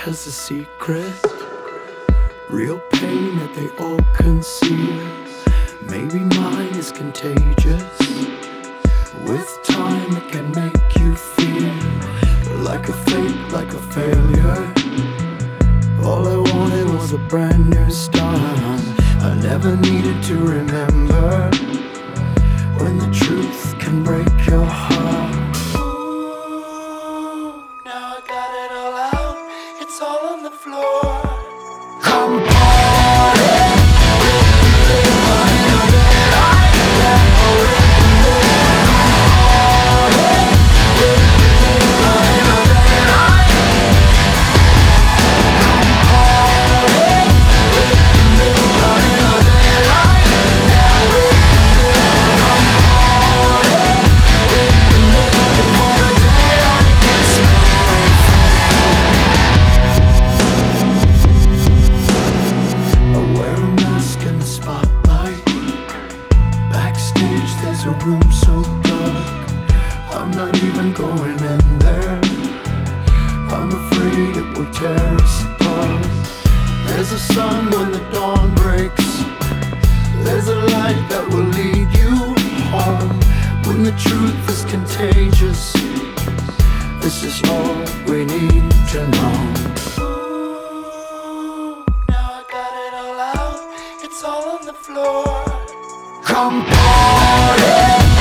has a secret, real pain that they all conceal. Maybe mine is contagious. With time it can make you feel like a fake, like a failure. All I wanted was a brand new start. I never needed to remember when the truth can break your heart. Ooh, now I got it all out, it's all on the floor. Come party with me, I know that I can party with me, I know that I come party with me, I know that I can with me, come party with me, for a day I can smile. I wear a mask in the spotlight. Backstage there's a room so dark, I'm not even going in there. I'm afraid it will tear us apart. There's a sun when the dawn breaks. There's a light that will lead you home. When the truth is contagious, this is all we need to know. Ooh, now I got it all out, it's all on the floor. Come party